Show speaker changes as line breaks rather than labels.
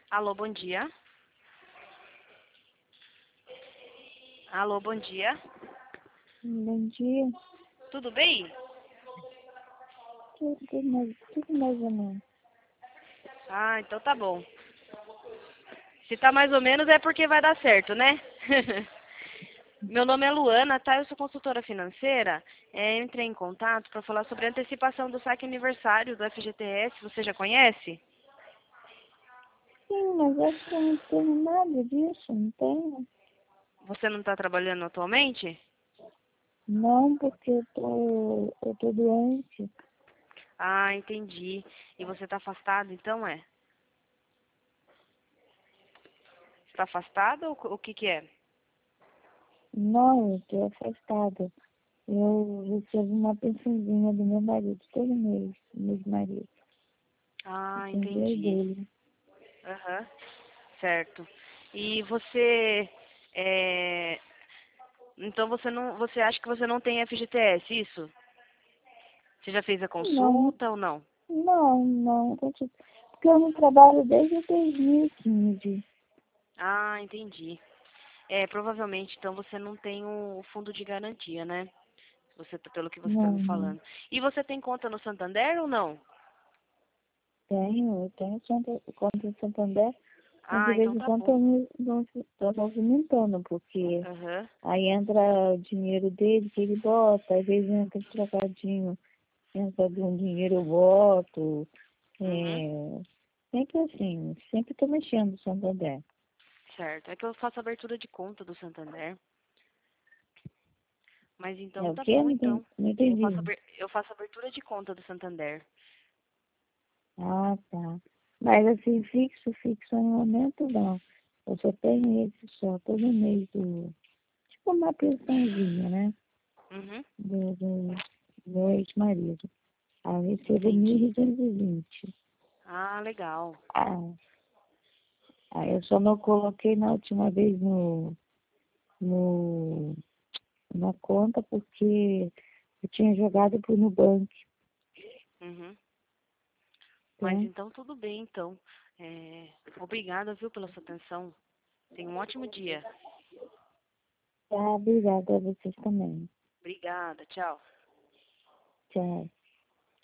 Alô, bom dia. Alô, bom dia.
Bom dia.
Tudo bem?
Tudo mais ou menos.
Ah, então tá bom. Se tá mais ou menos é porque vai dar certo, né? Meu nome é Luana, tá? Eu sou consultora financeira. Eu entrei em contato para falar sobre a antecipação do saque aniversário do FGTS. Você já conhece?
Sim, mas acho que eu não tenho nada disso, não tenho.
Você não está trabalhando atualmente?
Não, porque eu tô doente.
Ah, entendi. E você está afastado, então é? Está afastado ou o que que é?
Não, eu tô afastada. Eu recebo uma pensãozinha do meu marido todo mês, do meu marido. Eu
Ah,
tenho dois
entendi.
dele.
Aham, certo. E você, é, então você acha que você não tem FGTS, isso? Você já fez a
Não,
consulta ou não?
não. Porque eu não trabalho desde 2015.
Ah, entendi. Provavelmente, então você não tem o fundo de garantia, né? Pelo que você está me
Não.
falando. E você tem conta no Santander ou não?
Eu tenho conta em Santander. Mas de
Ah,
vez
então
em
tá
quando
bom.
tô movimentando, porque
Aham.
aí entra o dinheiro dele que ele bota, às vezes entra trocadinho, entra de um dinheiro eu boto.
Uhum.
É, sempre assim, sempre tô mexendo no Santander.
Certo. É que eu faço abertura de conta do Santander. Mas
É
então
o
tá
quê?
bom,
Não
então.
não entendi.
Eu faço abertura de conta do Santander.
Ah, tá. Mas assim, fixo no momento não. Eu só tenho esse só, todo mês tipo uma pensãozinha, né?
Uhum.
Do meu ex-marido. Aí eu recebo
Entendi.
1.220.
Ah, legal.
Ah, aí eu só não coloquei na última vez no, na conta porque eu tinha jogado pro Nubank,
Uhum.
tá?
Mas então tudo bem, então. Obrigada, viu, pela sua atenção. Tenha um ótimo dia.
Tá, obrigada a vocês também.
Obrigada, tchau.
Tchau.